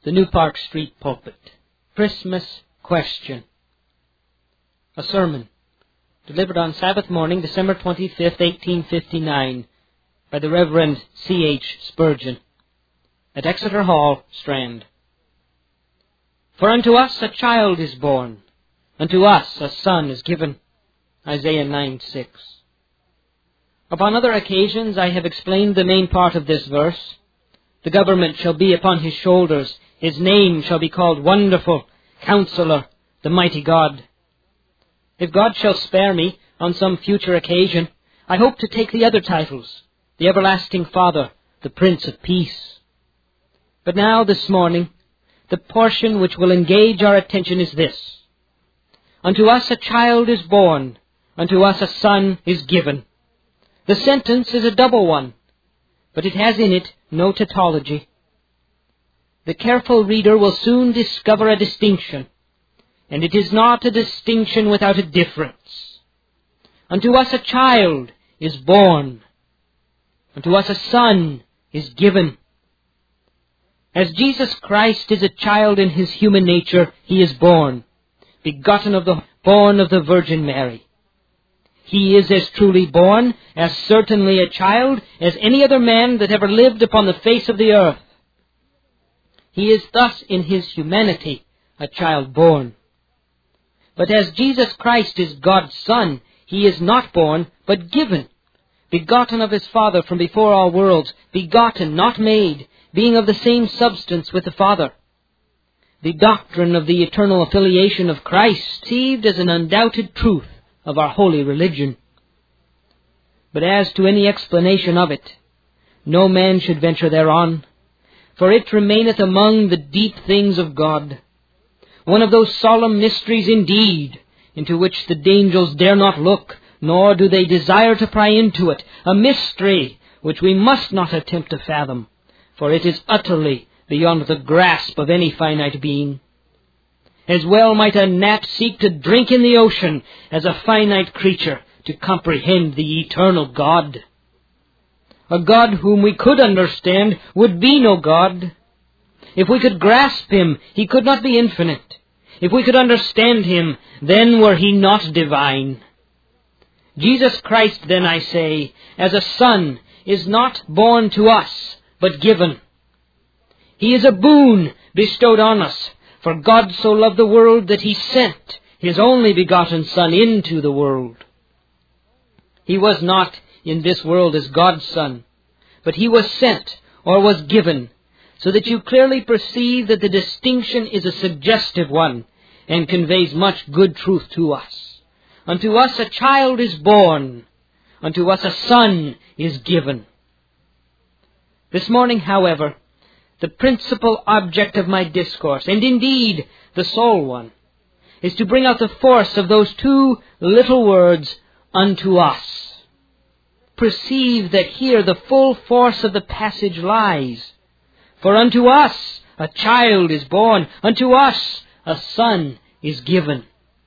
The New Park Street Pulpit. Christmas Question. A sermon delivered on Sabbath morning, December 25th, 1859, by the Reverend C.H. Spurgeon, at Exeter Hall, Strand. For unto us a child is born, unto us a son is given. Isaiah 9:6. Upon other occasions I have explained the main part of this verse. The government shall be upon his shoulders. His name shall be called Wonderful, Counselor, the Mighty God. If God shall spare me on some future occasion, I hope to take the other titles, the Everlasting Father, the Prince of Peace. But now, this morning, the portion which will engage our attention is this. Unto us a child is born, unto us a son is given. The sentence is a double one, but it has in it no tautology. The careful reader will soon discover a distinction, and it is not a distinction without a difference. Unto us a child is born, unto us a son is given. As Jesus Christ is a child in his human nature, he is born, begotten of the Virgin Mary. He is as truly born, as certainly a child, as any other man that ever lived upon the face of the earth. He is thus in his humanity a child born. But as Jesus Christ is God's Son, he is not born, but given, begotten of his Father from before all worlds, begotten, not made, being of the same substance with the Father. The doctrine of the eternal affiliation of Christ received as an undoubted truth of our holy religion. But as to any explanation of it, no man should venture thereon, for it remaineth among the deep things of God, one of those solemn mysteries indeed, into which the angels dare not look, nor do they desire to pry into it, a mystery which we must not attempt to fathom, for it is utterly beyond the grasp of any finite being. As well might a gnat seek to drink in the ocean as a finite creature to comprehend the eternal God. A God whom we could understand would be no God. If we could grasp him, he could not be infinite. If we could understand him, then were he not divine. Jesus Christ, then, I say, as a son, is not born to us, but given. He is a boon bestowed on us, for God so loved the world that he sent his only begotten Son into the world. He was not in this world as God's Son, but he was sent, or was given, so that you clearly perceive that the distinction is a suggestive one, and conveys much good truth to us. Unto us a child is born, unto us a son is given. This morning, however, the principal object of my discourse, and indeed the sole one, is to bring out the force of those two little words, unto us. Perceive that here the full force of the passage lies. For unto us a child is born, unto us a son is given.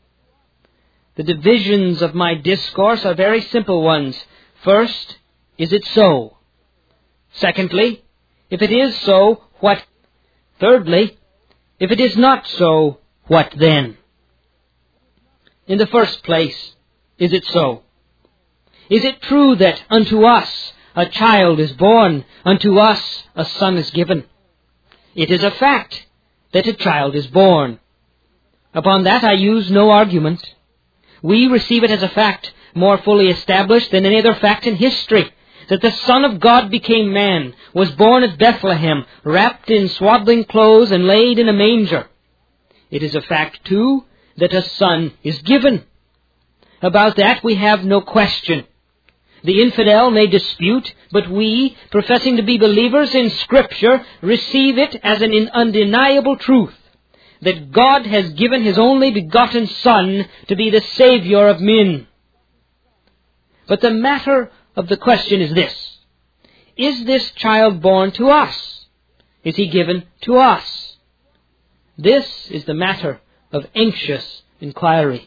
The divisions of my discourse are very simple ones. First, is it so? Secondly, if it is so, what? Thirdly, if it is not so, what then? In the first place, is it so? Is it true that unto us a child is born, unto us a son is given? It is a fact that a child is born. Upon that I use no argument. We receive it as a fact more fully established than any other fact in history, that the Son of God became man, was born at Bethlehem, wrapped in swaddling clothes and laid in a manger. It is a fact, too, that a son is given. About that we have no question. The infidel may dispute, but we, professing to be believers in Scripture, receive it as an undeniable truth, that God has given his only begotten Son to be the Savior of men. But the matter of the question is this. Is this child born to us? Is he given to us? This is the matter of anxious inquiry.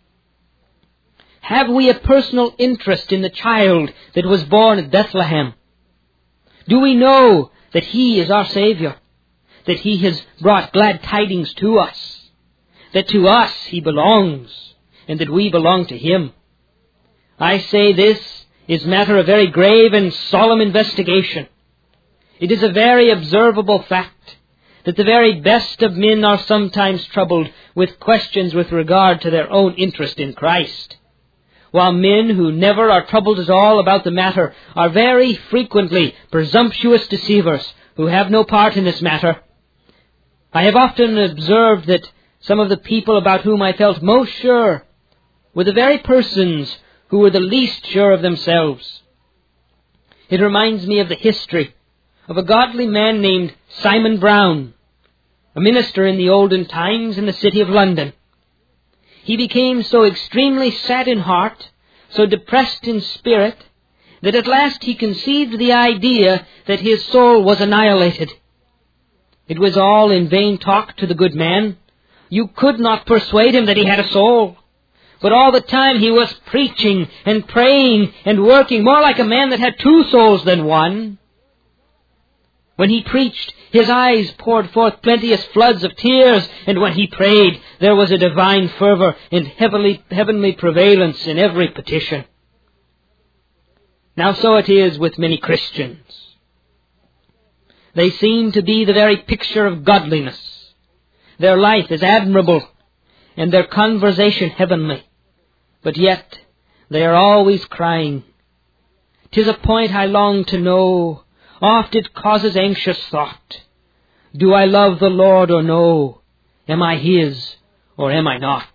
Have we a personal interest in the child that was born at Bethlehem? Do we know that he is our Savior? that He has brought glad tidings to us, that to us He belongs, and that we belong to Him. I say this is matter of very grave and solemn investigation. It is a very observable fact that the very best of men are sometimes troubled with questions with regard to their own interest in Christ, while men who never are troubled at all about the matter are very frequently presumptuous deceivers who have no part in this matter. I have often observed that some of the people about whom I felt most sure were the very persons who were the least sure of themselves. It reminds me of the history of a godly man named Simon Brown, a minister in the olden times in the city of London. He became so extremely sad in heart, so depressed in spirit, that at last he conceived the idea that his soul was annihilated. It was all in vain talk to the good man. You could not persuade him that he had a soul. But all the time he was preaching and praying and working more like a man that had two souls than one. When he preached, his eyes poured forth plenteous floods of tears, and when he prayed, there was a divine fervor and heavenly prevalence in every petition. Now so it is with many Christians. They seem to be the very picture of godliness. Their life is admirable, and their conversation heavenly. But yet, they are always crying, "'Tis a point I long to know, oft it causes anxious thought. Do I love the Lord or no? Am I His or am I not?"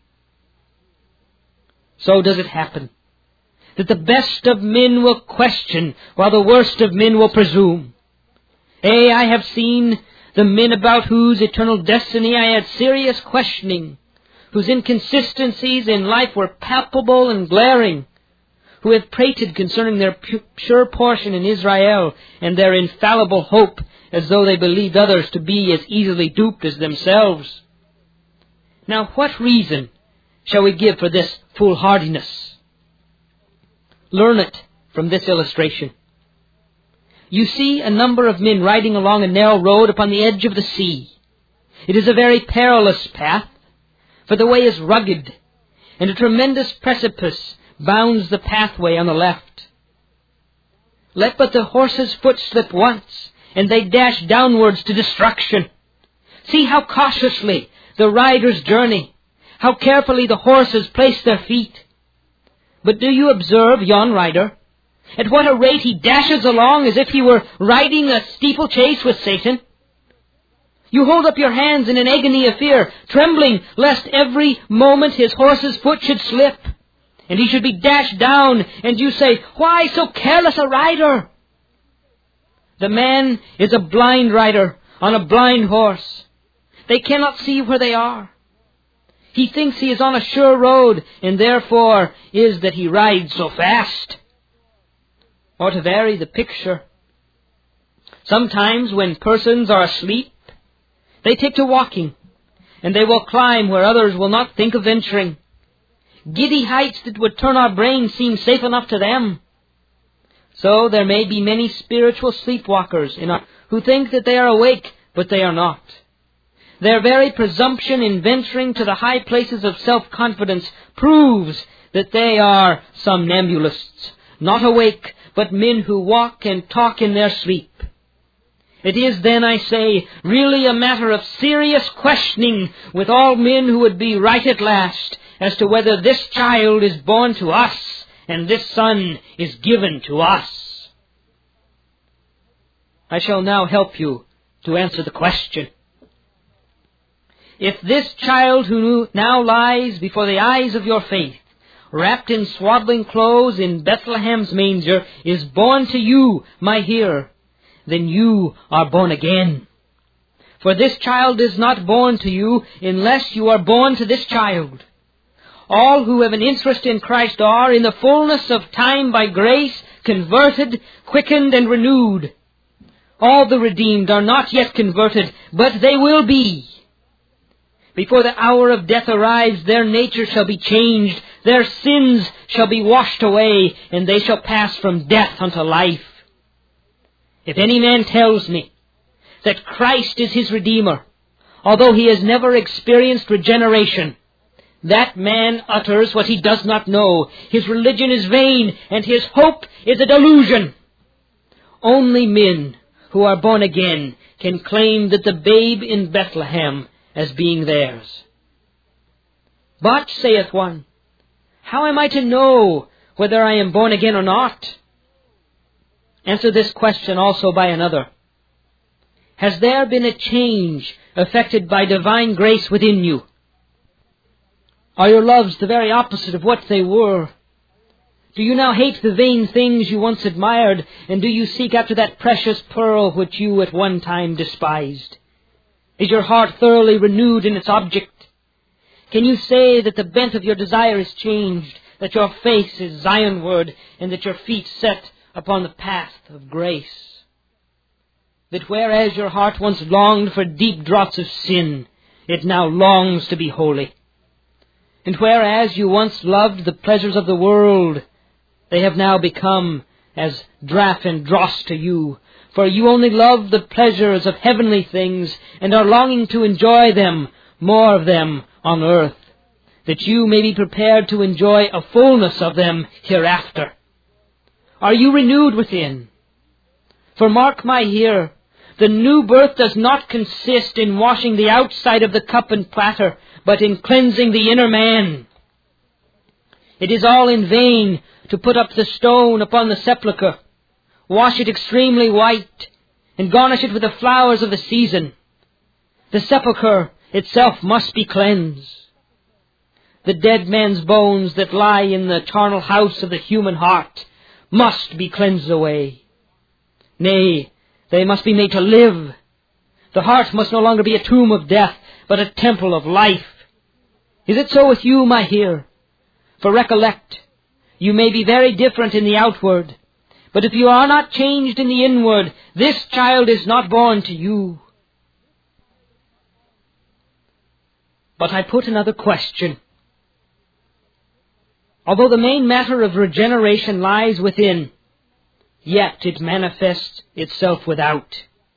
So does it happen that the best of men will question, while the worst of men will presume. I have seen the men about whose eternal destiny I had serious questioning, whose inconsistencies in life were palpable and glaring, who have prated concerning their sure portion in Israel and their infallible hope, as though they believed others to be as easily duped as themselves. Now what reason shall we give for this foolhardiness? Learn it from this illustration. You see a number of men riding along a narrow road upon the edge of the sea. It is a very perilous path, for the way is rugged, and a tremendous precipice bounds the pathway on the left. Let but the horse's foot slip once, and they dash downwards to destruction. See how cautiously the riders journey, how carefully the horses place their feet. But do you observe yon rider? At what a rate he dashes along as if he were riding a steeplechase with Satan. You hold up your hands in an agony of fear, trembling lest every moment his horse's foot should slip, and he should be dashed down, and you say, "Why so careless a rider?" The man is a blind rider on a blind horse. They cannot see where they are. He thinks he is on a sure road, and therefore is that he rides so fast. Or to vary the picture, sometimes when persons are asleep, they take to walking, and they will climb where others will not think of venturing. Giddy heights that would turn our brains seem safe enough to them. So there may be many spiritual sleepwalkers who think that they are awake, but they are not. Their very presumption in venturing to the high places of self-confidence proves that they are somnambulists, not awake, but men who walk and talk in their sleep. It is then, I say, really a matter of serious questioning with all men who would be right at last as to whether this child is born to us and this son is given to us. I shall now help you to answer the question. If this child who now lies before the eyes of your faith, wrapped in swaddling clothes in Bethlehem's manger, is born to you, my hearer, then you are born again. For this child is not born to you unless you are born to this child. All who have an interest in Christ are, in the fullness of time by grace, converted, quickened, and renewed. All the redeemed are not yet converted, but they will be. Before the hour of death arrives, their nature shall be changed, their sins shall be washed away, and they shall pass from death unto life. If any man tells me that Christ is his Redeemer, although he has never experienced regeneration, that man utters what he does not know. His religion is vain, and his hope is a delusion. Only men who are born again can claim that the babe in Bethlehem as being theirs. But, saith one, how am I to know whether I am born again or not? Answer this question also by another. Has there been a change effected by divine grace within you? Are your loves the very opposite of what they were? Do you now hate the vain things you once admired, and do you seek after that precious pearl which you at one time despised? Is your heart thoroughly renewed in its object? Can you say that the bent of your desire is changed, that your face is Zionward, and that your feet set upon the path of grace? That whereas your heart once longed for deep draughts of sin, it now longs to be holy. And whereas you once loved the pleasures of the world, they have now become as draught and dross to you, for you only love the pleasures of heavenly things, and are longing to enjoy them, more of them, on earth, that you may be prepared to enjoy a fullness of them hereafter. Are you renewed within? For mark my here, the new birth does not consist in washing the outside of the cup and platter, but in cleansing the inner man. It is all in vain to put up the stone upon the sepulchre, wash it extremely white, and garnish it with the flowers of the season. The sepulchre itself must be cleansed. The dead man's bones that lie in the charnel house of the human heart must be cleansed away. Nay, they must be made to live. The heart must no longer be a tomb of death, but a temple of life. Is it so with you, my hearer? For recollect, you may be very different in the outward, but if you are not changed in the inward, this child is not born to you. But I put another question. Although the main matter of regeneration lies within, yet it manifests itself without.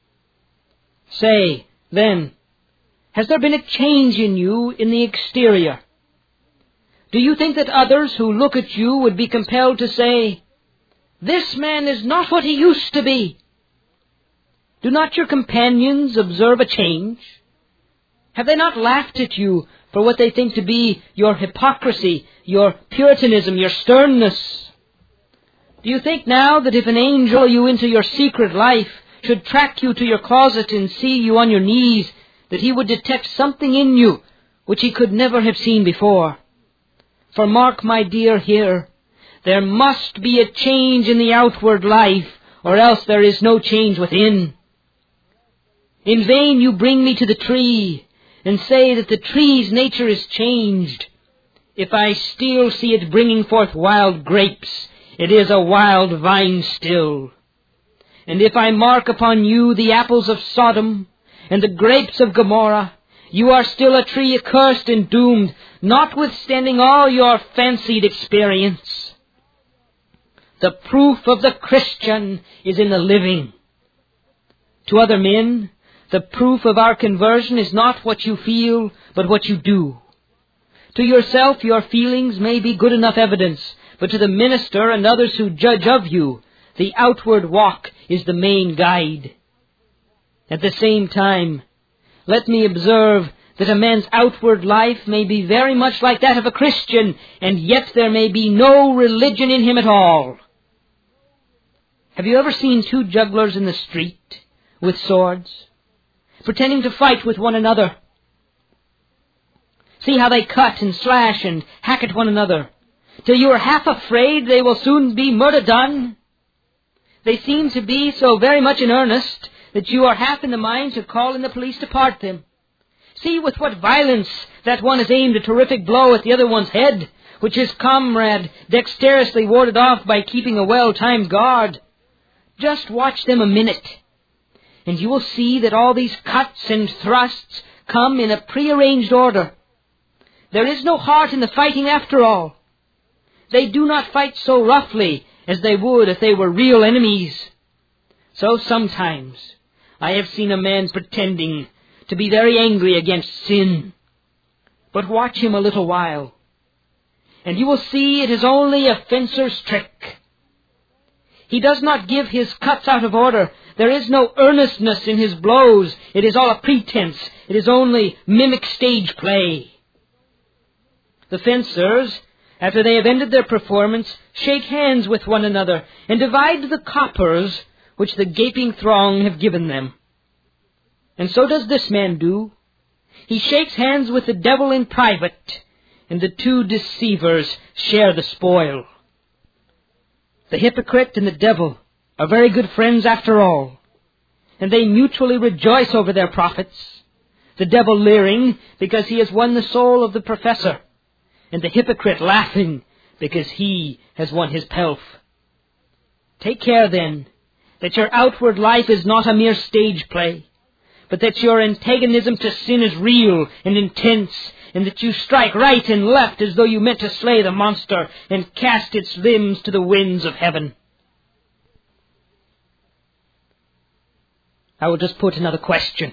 Say, then, has there been a change in you in the exterior? Do you think that others who look at you would be compelled to say, this man is not what he used to be? Do not your companions observe a change? Have they not laughed at you for what they think to be your hypocrisy, your puritanism, your sternness? Do you think now that if an angel you into your secret life should track you to your closet and see you on your knees, that he would detect something in you which he could never have seen before? For mark, my dear, here, there must be a change in the outward life, or else there is no change within. In vain you bring me to the tree, and say that the tree's nature is changed. If I still see it bringing forth wild grapes, it is a wild vine still. And if I mark upon you the apples of Sodom, and the grapes of Gomorrah, you are still a tree accursed and doomed, notwithstanding all your fancied experience. The proof of the Christian is in the living. To other men, the proof of our conversion is not what you feel, but what you do. To yourself, your feelings may be good enough evidence, but to the minister and others who judge of you, the outward walk is the main guide. At the same time, let me observe that a man's outward life may be very much like that of a Christian, and yet there may be no religion in him at all. Have you ever seen two jugglers in the street with swords, pretending to fight with one another? See how they cut and slash and hack at one another, till you are half afraid they will soon be murder done. They seem to be so very much in earnest that you are half in the mind to call in the police to part them. See with what violence that one has aimed a terrific blow at the other one's head, which his comrade dexterously warded off by keeping a well-timed guard. Just watch them a minute, and you will see that all these cuts and thrusts come in a prearranged order. There is no heart in the fighting after all. They do not fight so roughly as they would if they were real enemies. So sometimes I have seen a man pretending to be very angry against sin. But watch him a little while, and you will see it is only a fencer's trick. He does not give his cuts out of order. There is no earnestness in his blows. It is all a pretense. It is only mimic stage play. The fencers, after they have ended their performance, shake hands with one another and divide the coppers which the gaping throng have given them. And so does this man do. He shakes hands with the devil in private, and the two deceivers share the spoil. The hypocrite and the devil are very good friends after all, and they mutually rejoice over their profits, the devil leering because he has won the soul of the professor, and the hypocrite laughing because he has won his pelf. Take care, then, that your outward life is not a mere stage play, but that your antagonism to sin is real and intense, and that you strike right and left as though you meant to slay the monster and cast its limbs to the winds of heaven. I will just put another question.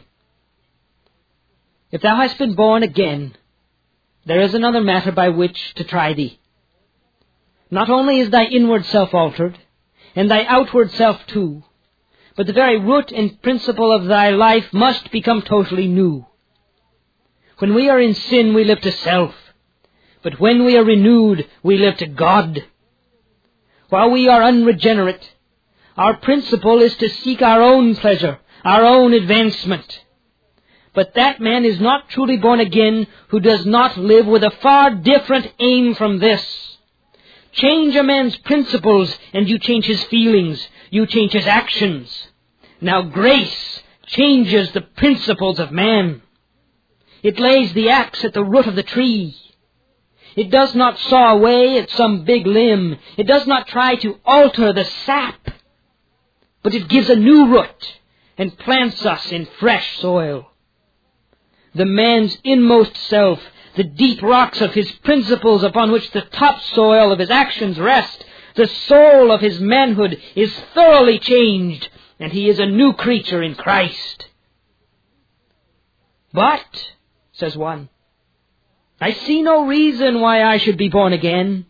If thou hast been born again, there is another matter by which to try thee. Not only is thy inward self altered, and thy outward self too, but the very root and principle of thy life must become totally new. When we are in sin, we live to self. But when we are renewed, we live to God. While we are unregenerate, our principle is to seek our own pleasure, our own advancement. But that man is not truly born again who does not live with a far different aim from this. Change a man's principles and you change his feelings, you change his actions. Now grace changes the principles of man. It lays the axe at the root of the tree. It does not saw away at some big limb. It does not try to alter the sap. But it gives a new root and plants us in fresh soil. The man's inmost self, the deep rocks of his principles upon which the topsoil of his actions rest, the soul of his manhood is thoroughly changed, and he is a new creature in Christ. But, says one, I see no reason why I should be born again.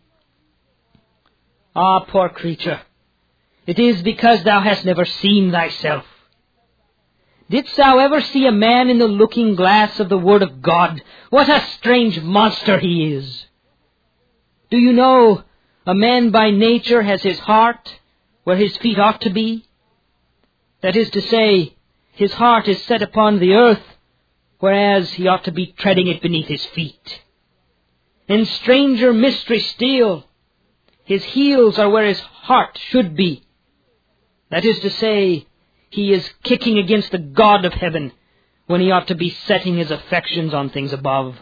Ah, poor creature, it is because thou hast never seen thyself. Didst thou ever see a man in the looking glass of the Word of God? What a strange monster he is! Do you know a man by nature has his heart where his feet ought to be? That is to say, his heart is set upon the earth, whereas he ought to be treading it beneath his feet. And stranger mystery still, his heels are where his heart should be. That is to say, he is kicking against the God of heaven when he ought to be setting his affections on things above.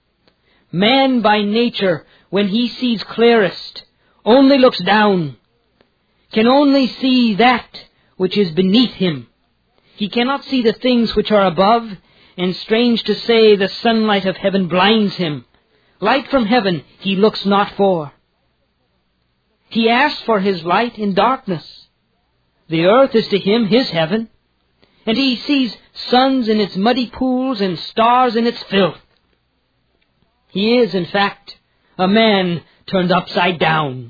Man by nature, when he sees clearest, only looks down, can only see that which is beneath him. He cannot see the things which are above, and strange to say, the sunlight of heaven blinds him. Light from heaven he looks not for. He asks for his light in darkness. The earth is to him his heaven, and he sees suns in its muddy pools and stars in its filth. He is, in fact, a man turned upside down.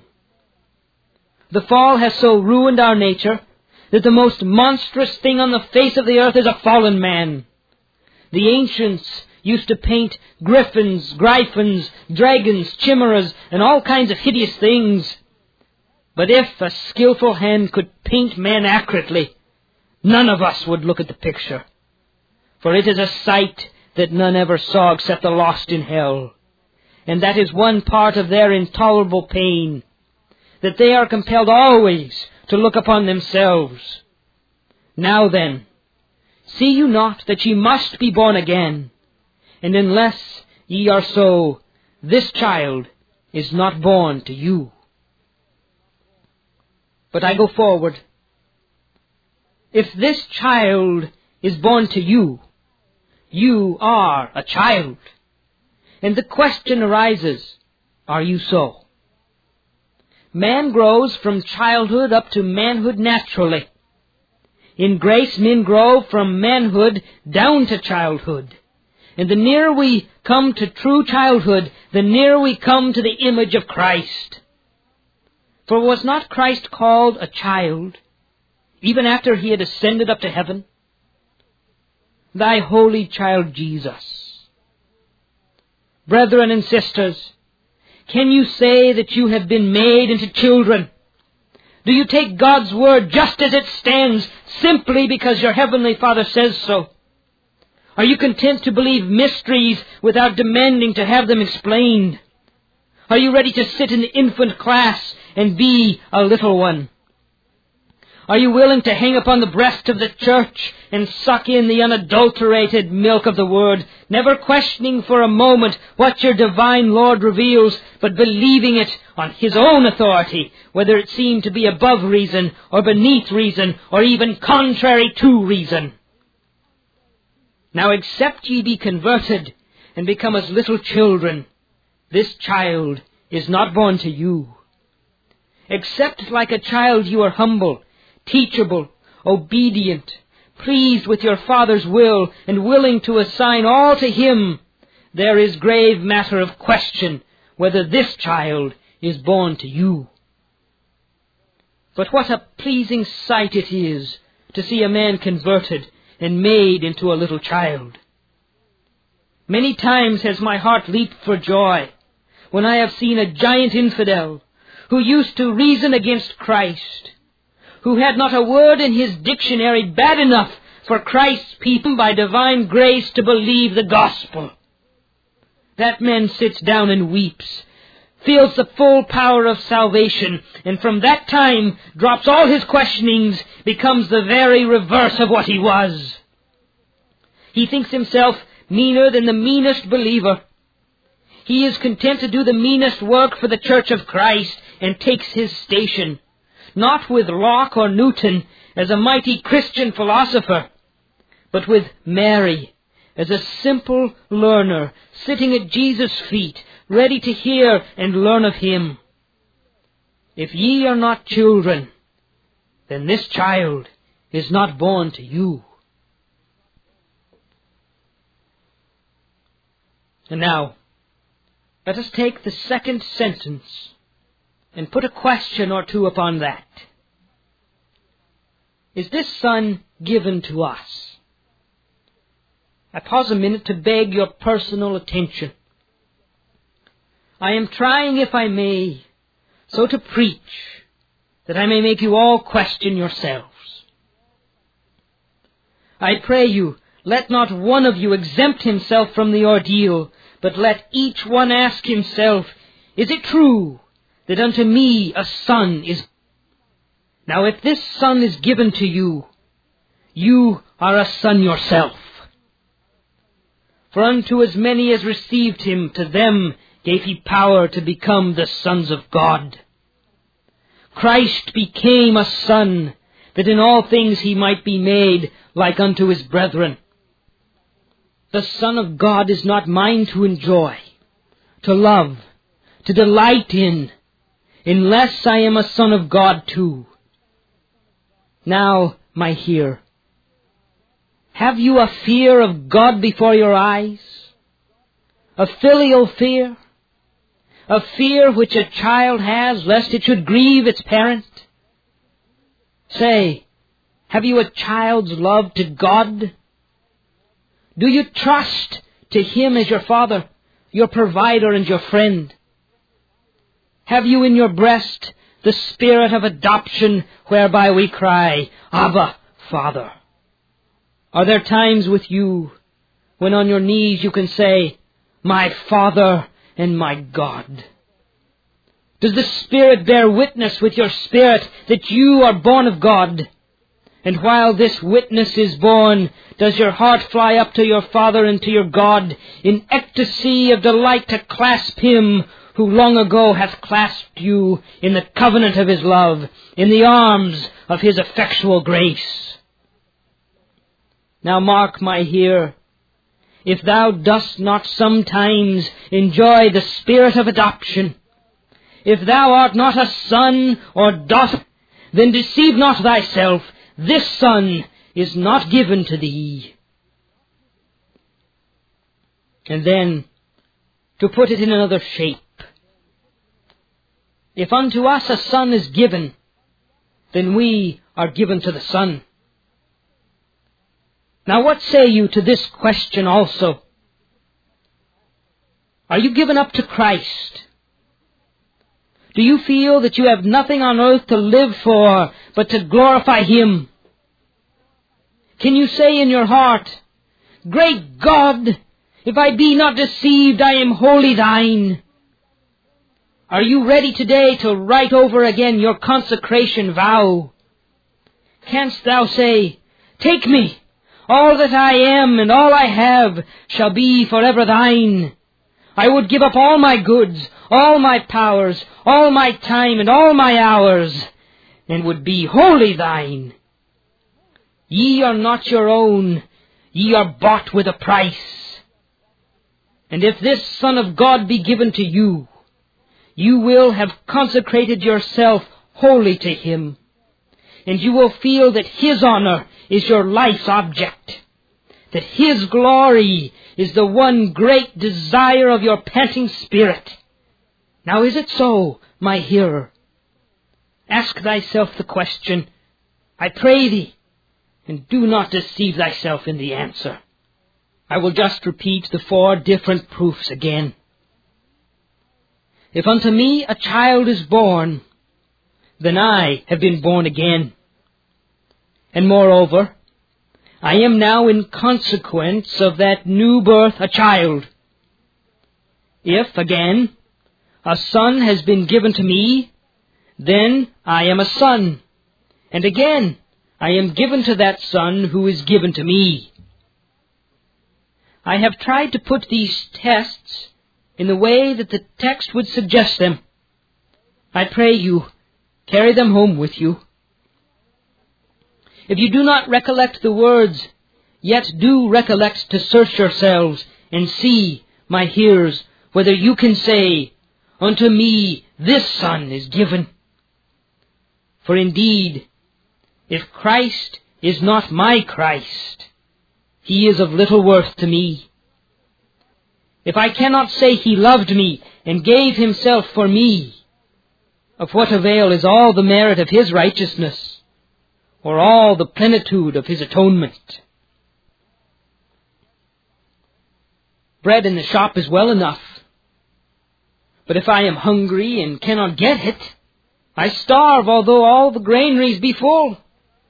The fall has so ruined our nature that the most monstrous thing on the face of the earth is a fallen man. The ancients used to paint griffins, dragons, chimeras, and all kinds of hideous things. But if a skillful hand could paint man accurately, none of us would look at the picture. For it is a sight that none ever saw except the lost in hell. And that is one part of their intolerable pain, that they are compelled always to look upon themselves. Now then, see you not that ye must be born again? And unless ye are so, this child is not born to you. But I go forward. If this child is born to you, you are a child. And the question arises, are you so? Man grows from childhood up to manhood naturally. In grace men grow from manhood down to childhood. And the nearer we come to true childhood, the nearer we come to the image of Christ. For was not Christ called a child, even after he had ascended up to heaven? Thy holy child Jesus. Brethren and sisters, can you say that you have been made into children? Do you take God's word just as it stands, simply because your heavenly Father says so? Are you content to believe mysteries without demanding to have them explained? Are you ready to sit in the infant class and be a little one? Are you willing to hang upon the breast of the church and suck in the unadulterated milk of the Word, never questioning for a moment what your divine Lord reveals, but believing it on His own authority, whether it seem to be above reason or beneath reason or even contrary to reason? Now except ye be converted and become as little children, this child is not born to you. Except like a child you are humble, teachable, obedient, pleased with your Father's will, and willing to assign all to Him, there is grave matter of question whether this child is born to you. But what a pleasing sight it is to see a man converted and made into a little child. Many times has my heart leaped for joy when I have seen a giant infidel who used to reason against Christ, who had not a word in his dictionary bad enough for Christ's people by divine grace to believe the gospel. That man sits down and weeps, feels the full power of salvation, and from that time drops all his questionings, becomes the very reverse of what he was. He thinks himself meaner than the meanest believer. He is content to do the meanest work for the Church of Christ and takes his station, not with Locke or Newton as a mighty Christian philosopher, but with Mary as a simple learner sitting at Jesus' feet, ready to hear and learn of Him. If ye are not children, then this child is not born to you. And now, let us take the second sentence and put a question or two upon that. Is this Son given to us? I pause a minute to beg your personal attention. I am trying, if I may, so to preach that I may make you all question yourselves. I pray you, let not one of you exempt himself from the ordeal, but let each one ask himself, is it true that unto me a son is? Now if this Son is given to you, you are a son yourself. For unto as many as received Him, to them gave He power to become the sons of God. Christ became a son, that in all things He might be made like unto His brethren. The Son of God is not mine to enjoy, to love, to delight in, unless I am a son of God too. Now, my hearer, have you a fear of God before your eyes? A filial fear? A fear which a child has lest it should grieve its parent? Say, have you a child's love to God? Do you trust to Him as your Father, your provider and your friend? Have you in your breast the spirit of adoption whereby we cry, Abba, Father? Are there times with you when on your knees you can say, my Father and my God? Does the Spirit bear witness with your spirit that you are born of God? And while this witness is born, does your heart fly up to your Father and to your God in ecstasy of delight to clasp Him who long ago hath clasped you in the covenant of His love, in the arms of His effectual grace? Now mark, my hearer, if thou dost not sometimes enjoy the spirit of adoption, if thou art not a son or daughter, then deceive not thyself. this son is not given to thee. And then, to put it in another shape, if unto us a son is given, then we are given to the Son. Now what say you to this question also? Are you given up to Christ? Do you feel that you have nothing on earth to live for but to glorify Him? Can you say in your heart, Great God, if I be not deceived, I am wholly thine? Are you ready today to write over again your consecration vow? Canst thou say, Take me, all that I am and all I have shall be forever thine. I would give up all my goods, all my powers, all my time and all my hours, and would be wholly thine. Ye are not your own, ye are bought with a price. And if this Son of God be given to you, you will have consecrated yourself wholly to Him, and you will feel that His honor is your life's object, that His glory is the one great desire of your panting spirit. Now is it so, my hearer? Ask thyself the question, I pray thee, and do not deceive thyself in the answer. I will just repeat the 4 different proofs again. If unto me a child is born, then I have been born again. And moreover, I am now in consequence of that new birth a child. If, again, a son has been given to me, then I am a son. And again, I am given to that son who is given to me. I have tried to put these tests in the way that the text would suggest them. I pray you, carry them home with you. If you do not recollect the words, yet do recollect to search yourselves and see, my hearers, whether you can say, Unto me this son is given. For indeed, if Christ is not my Christ, He is of little worth to me. If I cannot say He loved me and gave Himself for me, of what avail is all the merit of His righteousness, or all the plenitude of His atonement? Bread in the shop is well enough, but if I am hungry and cannot get it, I starve although all the granaries be full.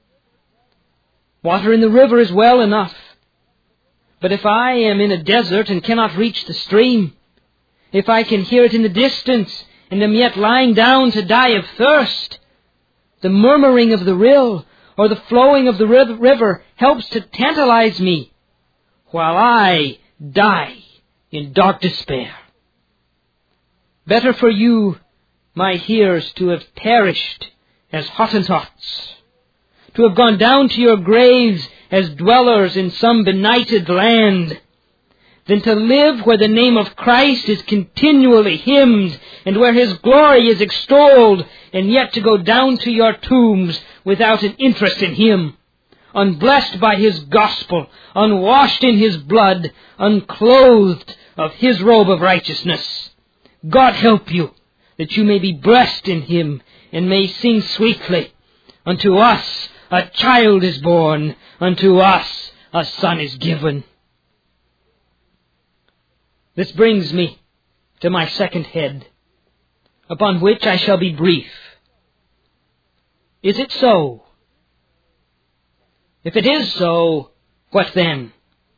Water in the river is well enough, but if I am in a desert and cannot reach the stream, if I can hear it in the distance and am yet lying down to die of thirst, the murmuring of the rill or the flowing of the river helps to tantalize me, while I die in dark despair. Better for you, my hearers, to have perished as Hottentots, to have gone down to your graves as dwellers in some benighted land, than to live where the name of Christ is continually hymned and where His glory is extolled, and yet to go down to your tombs without an interest in Him, unblessed by His gospel, unwashed in His blood, unclothed of His robe of righteousness. God help you, that you may be blessed in Him, and may sing sweetly, Unto us a child is born, unto us a son is given. This brings me to my second head, upon which I shall be brief. Is it so? If it is so, what then?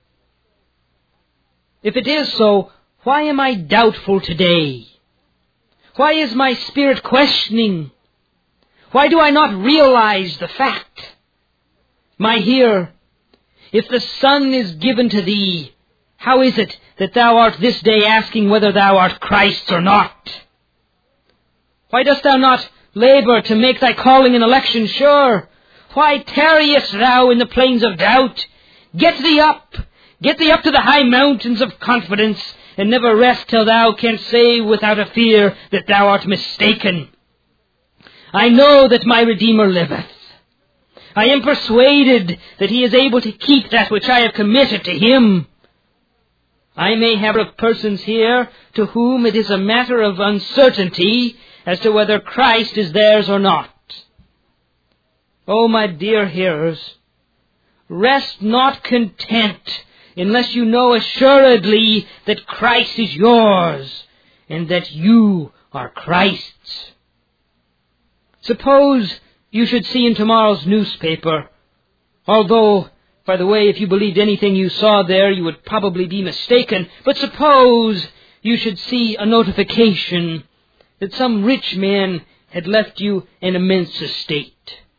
If it is so, why am I doubtful today? Why is my spirit questioning? Why do I not realize the fact? My hearer, if the Son is given to thee, how is it that thou art this day asking whether thou art Christ's or not? Why dost thou not labour to make thy calling and election sure? Why tarriest thou in the plains of doubt? Get thee up to the high mountains of confidence, and never rest till thou canst say without a fear that thou art mistaken. I know that my Redeemer liveth. I am persuaded that he is able to keep that which I have committed to him. I may have persons here to whom it is a matter of uncertainty as to whether Christ is theirs or not. Oh, my dear hearers, rest not content unless you know assuredly that Christ is yours and that you are Christ's. Suppose you should see in tomorrow's newspaper, although, by the way, if you believed anything you saw there, you would probably be mistaken, but suppose you should see a notification that some rich man had left you an immense estate.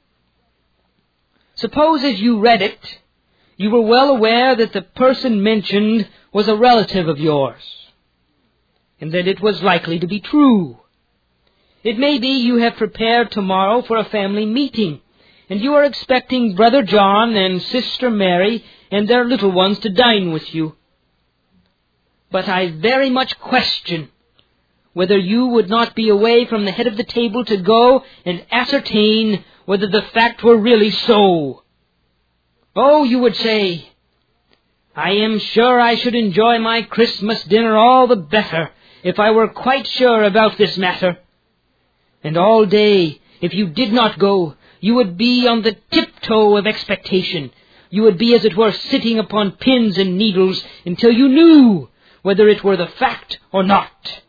Suppose as you read it, you were well aware that the person mentioned was a relative of yours, and that it was likely to be true. It may be you have prepared tomorrow for a family meeting, and you are expecting Brother John and Sister Mary and their little ones to dine with you. But I very much question whether you would not be away from the head of the table to go and ascertain whether the fact were really so. Oh, you would say, I am sure I should enjoy my Christmas dinner all the better if I were quite sure about this matter. And all day, if you did not go, you would be on the tiptoe of expectation. You would be, as it were, sitting upon pins and needles until you knew whether it were the fact or not.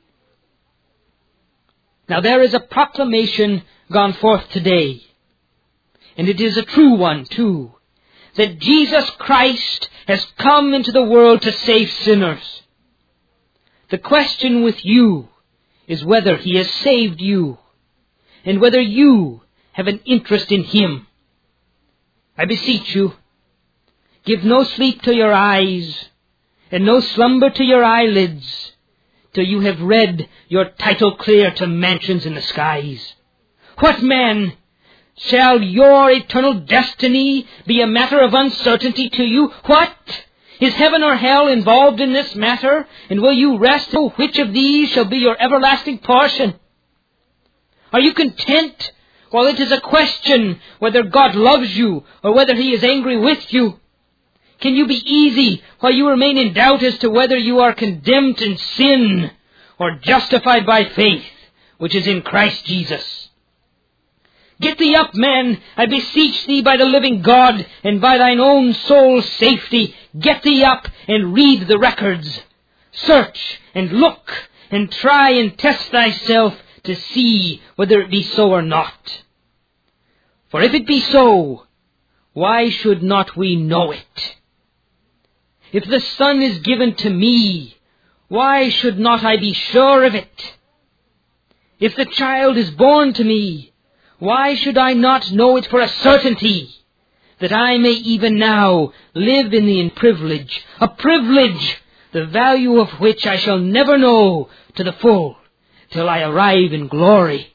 Now there is a proclamation gone forth today, and it is a true one too, that Jesus Christ has come into the world to save sinners. The question with you is whether he has saved you, and whether you have an interest in him. I beseech you, give no sleep to your eyes, and no slumber to your eyelids, till you have read your title clear to mansions in the skies. What man? Shall your eternal destiny be a matter of uncertainty to you? What? Is heaven or hell involved in this matter? And will you rest in which of these shall be your everlasting portion? Are you content while it is a question whether God loves you or whether he is angry with you? Can you be easy while you remain in doubt as to whether you are condemned in sin or justified by faith, which is in Christ Jesus? Get thee up, man, I beseech thee by the living God, and by thine own soul's safety. Get thee up and read the records. Search and look and try and test thyself to see whether it be so or not. For if it be so, why should not we know it? If the Son is given to me, why should not I be sure of it? If the child is born to me, why should I not know it for a certainty, that I may even now live in the privilege, a privilege, the value of which I shall never know to the full, till I arrive in glory?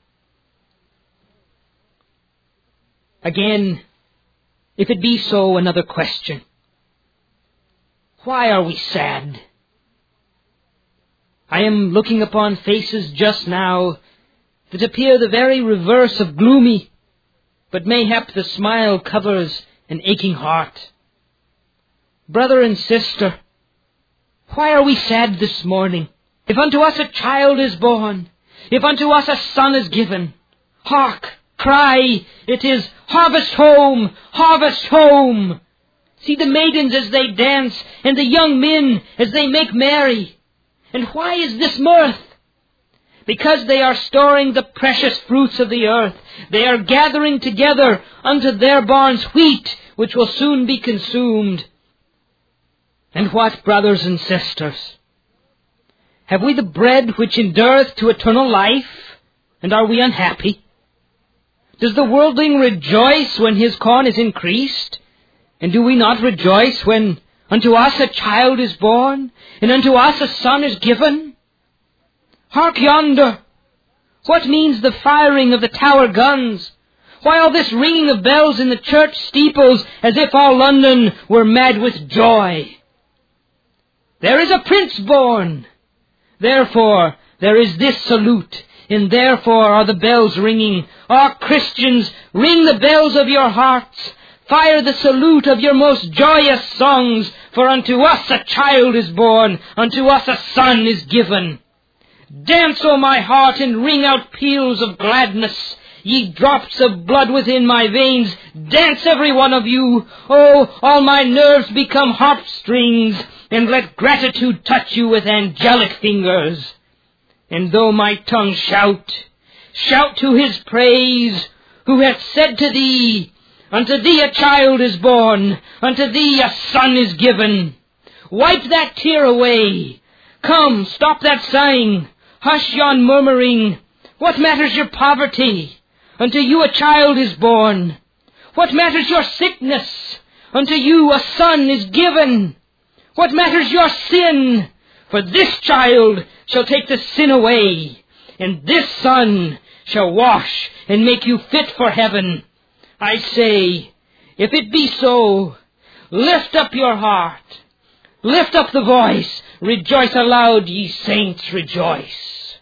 Again, if it be so, another question. Why are we sad? I am looking upon faces just now that appear the very reverse of gloomy, but mayhap the smile covers an aching heart. Brother and sister, why are we sad this morning? If unto us a child is born, if unto us a son is given, hark, cry, it is harvest home, harvest home. See the maidens as they dance, and the young men as they make merry. And why is this mirth? Because they are storing the precious fruits of the earth. They are gathering together unto their barns wheat, which will soon be consumed. And what, brothers and sisters? Have we the bread which endureth to eternal life, and are we unhappy? Does the worldling rejoice when his corn is increased? And do we not rejoice when unto us a child is born, and unto us a son is given? Hark yonder! What means the firing of the tower guns? Why all this ringing of bells in the church steeples, as if all London were mad with joy? There is a prince born! Therefore there is this salute, and therefore are the bells ringing. Ah, Christians, Ring the bells of your hearts. Fire the salute of your most joyous songs. For unto us a child is born, unto us a son is given. Dance, O my heart, and ring out peals of gladness. Ye drops of blood within my veins, dance every one of you. Oh, all my nerves become harp strings, and let gratitude touch you with angelic fingers. And though my tongue shout to his praise, who hath said to thee, unto thee a child is born, unto thee a son is given. Wipe that tear away. Come, stop that sighing. Hush yon murmuring. What matters your poverty? Unto you a child is born. What matters your sickness? Unto you a son is given. What matters your sin? For this child shall take the sin away, and this son shall wash and make you fit for heaven. I say, if it be so, lift up your heart. Lift up the voice. Rejoice aloud, ye saints, rejoice.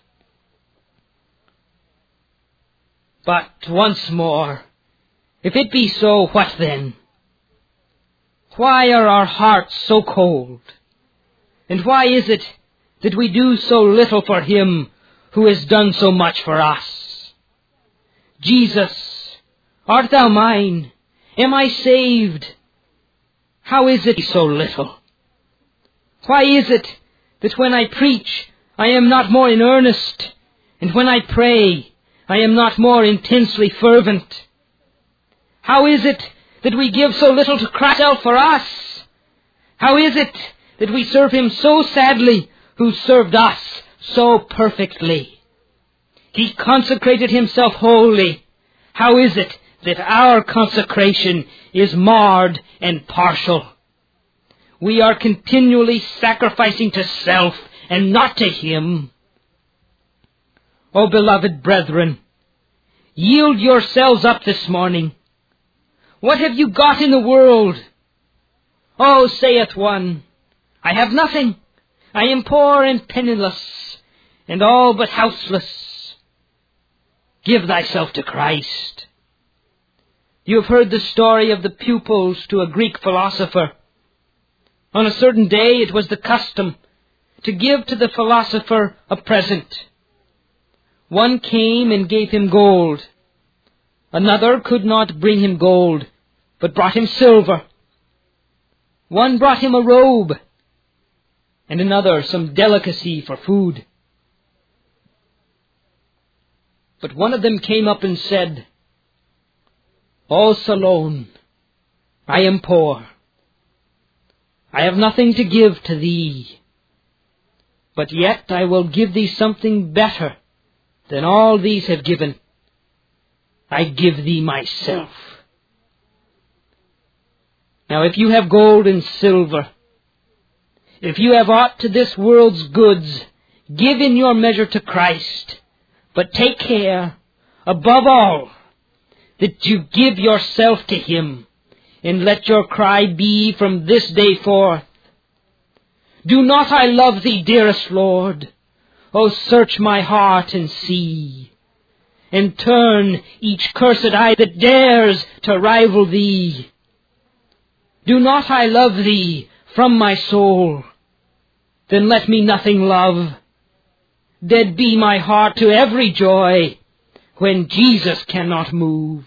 But once more, if it be so, what then? Why are our hearts so cold? And why is it that we do so little for him who has done so much for us? Jesus, art thou mine? Am I saved? How is it so little? Why is it that when I preach, I am not more in earnest, and when I pray, I am not more intensely fervent? How is it that we give so little to Christ for us? How is it that we serve him so sadly, who served us so perfectly? He consecrated himself wholly. How is it that our consecration is marred and partial? We are continually sacrificing to self and not to him. O beloved brethren, yield yourselves up this morning. What have you got in the world? Oh, saith one, I have nothing. I am poor and penniless, and all but houseless. Give thyself to Christ. You have heard the story of the pupils to a Greek philosopher. On a certain day it was the custom to give to the philosopher a present. One came and gave him gold. Another could not bring him gold, but brought him silver. One brought him a robe, and another some delicacy for food. But one of them came up and said, O Solon, I am poor. I have nothing to give to thee, but yet I will give thee something better than all these have given. I give thee myself. Now if you have gold and silver, if you have aught to this world's goods, give in your measure to Christ, but take care, above all, that you give yourself to him, and let your cry be from this day forth, do not I love thee, dearest Lord? O search my heart and see, and turn each cursed eye that dares to rival thee. Do not I love thee from my soul? Then let me nothing love. Dead be my heart to every joy, when Jesus cannot move.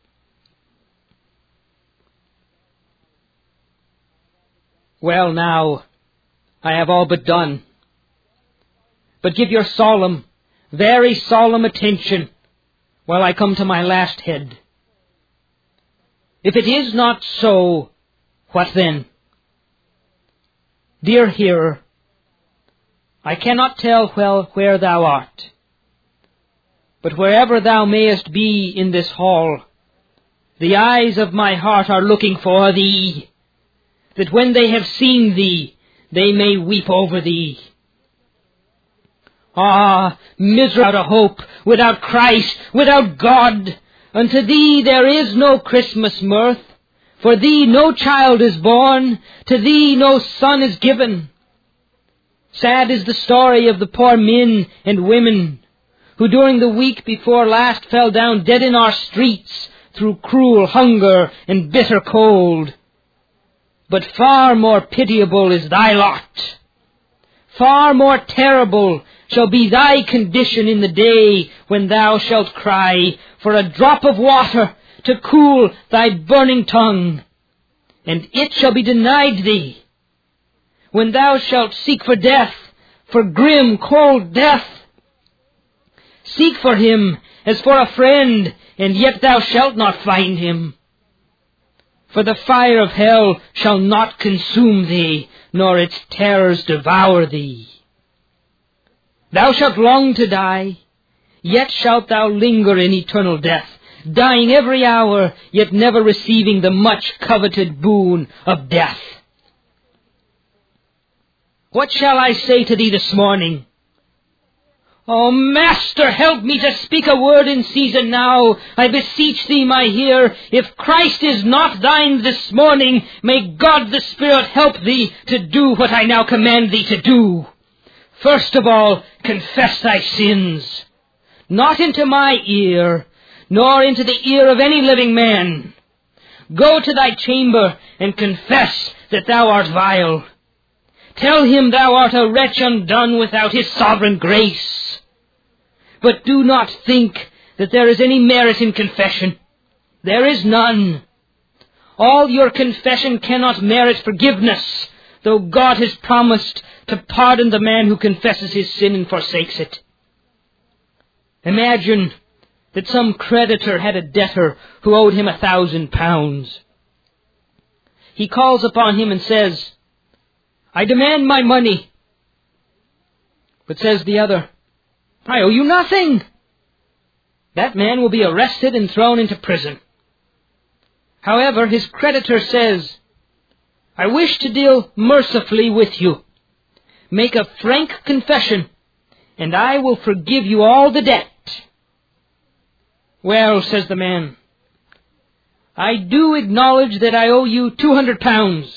Well, now, I have all but done. But give your solemn, very solemn attention while I come to my last head. If it is not so, what then? Dear hearer, I cannot tell well where thou art, but wherever thou mayest be in this hall, the eyes of my heart are looking for thee, that when they have seen thee, they may weep over thee. Ah, misery without a hope, without Christ, without God. Unto thee there is no Christmas mirth. For thee no child is born, to thee no son is given. Sad is the story of the poor men and women who during the week before last fell down dead in our streets through cruel hunger and bitter cold. But far more pitiable is thy lot. Far more terrible shall be thy condition in the day when thou shalt cry for a drop of water to cool thy burning tongue, and it shall be denied thee. When thou shalt seek for death, for grim, cold death, seek for him as for a friend, and yet thou shalt not find him. For the fire of hell shall not consume thee, nor its terrors devour thee. Thou shalt long to die, yet shalt thou linger in eternal death, dying every hour, yet never receiving the much coveted boon of death. What shall I say to thee this morning? O Master, help me to speak a word in season now. I beseech thee, my hear, if Christ is not thine this morning, may God the Spirit help thee to do what I now command thee to do. First of all, confess thy sins, not into my ear, nor into the ear of any living man. Go to thy chamber and confess that thou art vile. Tell him thou art a wretch undone without his sovereign grace. But do not think that there is any merit in confession. There is none. All your confession cannot merit forgiveness, though God has promised to pardon the man who confesses his sin and forsakes it. Imagine that some creditor had a debtor who owed him £1,000. He calls upon him and says, I demand my money. But says the other, I owe you nothing. That man will be arrested and thrown into prison. However, his creditor says, I wish to deal mercifully with you. Make a frank confession, and I will forgive you all the debt. Well, says the man, I do acknowledge that I owe you £200.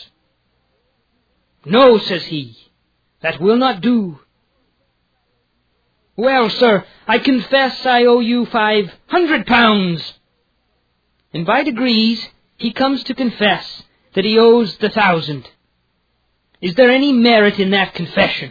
No, says he, that will not do. Well, sir, I confess I owe you £500. And by degrees, he comes to confess that he owes the 1,000. Is there any merit in that confession?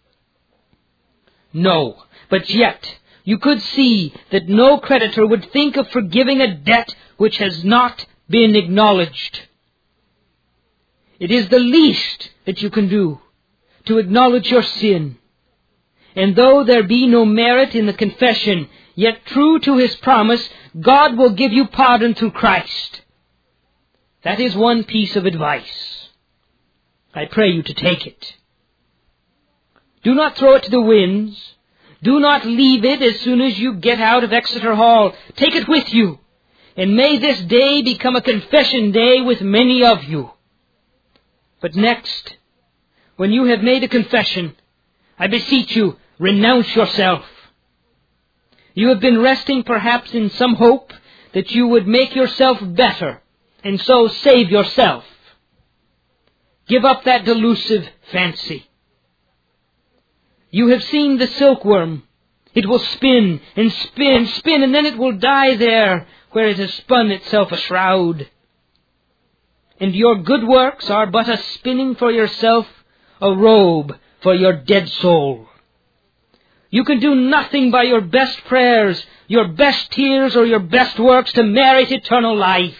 No, but yet you could see that no creditor would think of forgiving a debt which has not been acknowledged. It is the least that you can do, to acknowledge your sin. And though there be no merit in the confession, yet true to his promise, God will give you pardon through Christ. That is one piece of advice. I pray you to take it. Do not throw it to the winds. Do not leave it as soon as you get out of Exeter Hall. Take it with you. And may this day become a confession day with many of you. But next, when you have made a confession, I beseech you, renounce yourself. You have been resting perhaps in some hope that you would make yourself better, and so save yourself. Give up that delusive fancy. You have seen the silkworm. It will spin and spin and spin, and then it will die there where it has spun itself a shroud. And your good works are but a spinning for yourself a robe for your dead soul. You can do nothing by your best prayers, your best tears, or your best works to merit eternal life.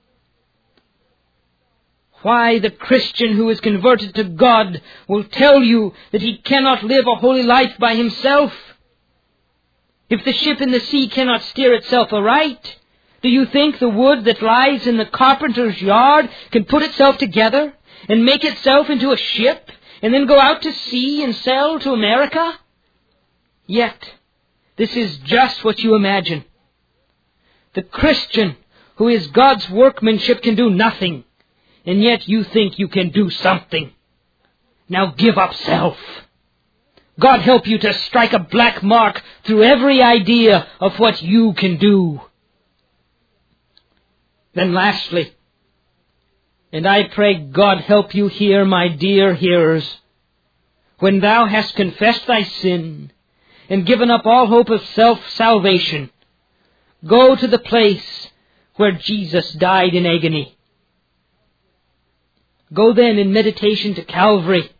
Why, the Christian who is converted to God will tell you that he cannot live a holy life by himself. If the ship in the sea cannot steer itself aright, do you think the wood that lies in the carpenter's yard can put itself together and make itself into a ship and then go out to sea and sail to America? Yet, this is just what you imagine. The Christian who is God's workmanship can do nothing, and yet you think you can do something. Now give up self. God help you to strike a black mark through every idea of what you can do. Then lastly, and I pray God help you here, my dear hearers, when thou hast confessed thy sin and given up all hope of self-salvation, go to the place where Jesus died in agony. Go then in meditation to Calvary.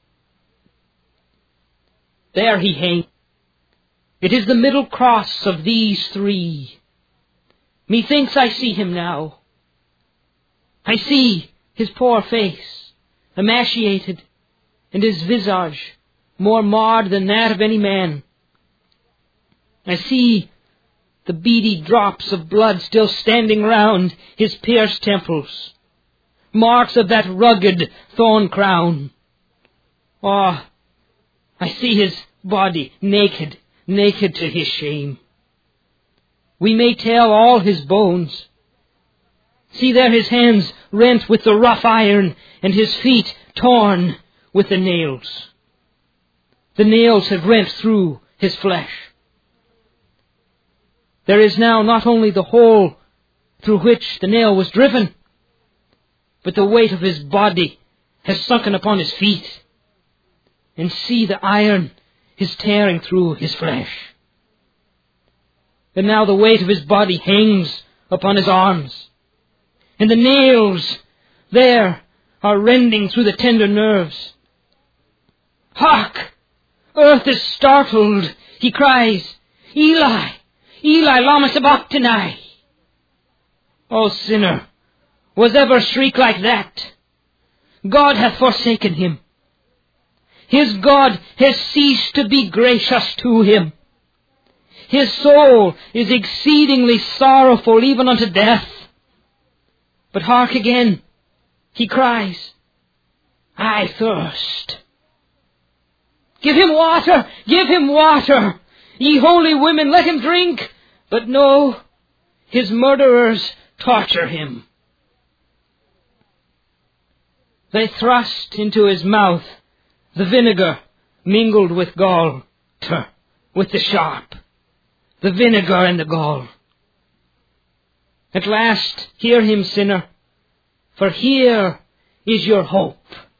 There he hangs. It is the middle cross of these three. Methinks I see him now. I see his poor face, emaciated, and his visage more marred than that of any man. I see the beady drops of blood still standing round his pierced temples, marks of that rugged thorn crown. Ah, I see his body naked to his shame. We may tell all his bones. See there his hands rent with the rough iron, and his feet torn with the nails. The nails have rent through his flesh. There is now not only the hole through which the nail was driven, but the weight of his body has sunken upon his feet. And see, the iron is tearing through his flesh. And now the weight of his body hangs upon his arms. And the nails there are rending through the tender nerves. Hark! Earth is startled. He cries, Eli, Eli, lama sabachthani. O sinner, was ever shriek like that? God hath forsaken him. His God has ceased to be gracious to him. His soul is exceedingly sorrowful even unto death. But hark again, he cries, I thirst. Give him water, give him water. Ye holy women, let him drink. But no, his murderers torture him. They thrust into his mouth the vinegar mingled with gall, with the sharp, the vinegar and the gall. At last, hear him, sinner, for here is your hope.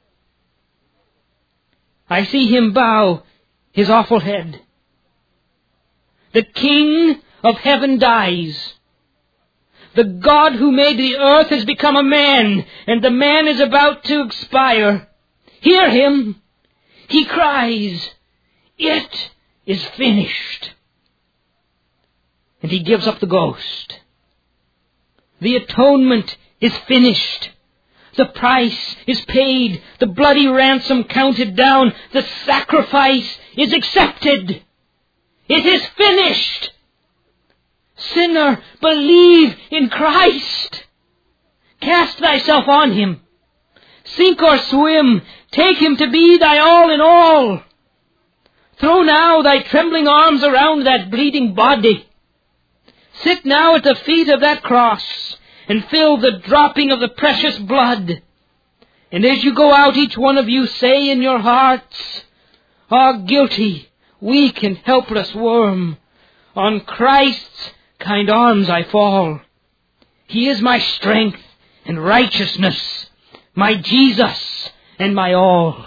I see him bow his awful head. The King of heaven dies. The God who made the earth has become a man, and the man is about to expire. Hear him. He cries, it is finished. And he gives up the ghost. The atonement is finished. The price is paid. The bloody ransom counted down. The sacrifice is accepted. It is finished. Sinner, believe in Christ. Cast thyself on him. Sink or swim, take him to be thy all in all. Throw now thy trembling arms around that bleeding body. Sit now at the feet of that cross and feel the dropping of the precious blood. And as you go out, each one of you say in your hearts, Ah, guilty, weak and helpless worm, on Christ's kind arms I fall. He is my strength and righteousness, my Jesus and my all.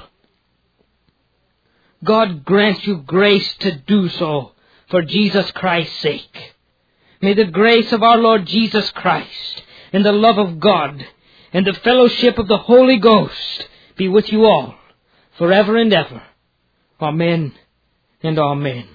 God grant you grace to do so for Jesus Christ's sake. May the grace of our Lord Jesus Christ and the love of God and the fellowship of the Holy Ghost be with you all forever and ever. Amen and amen.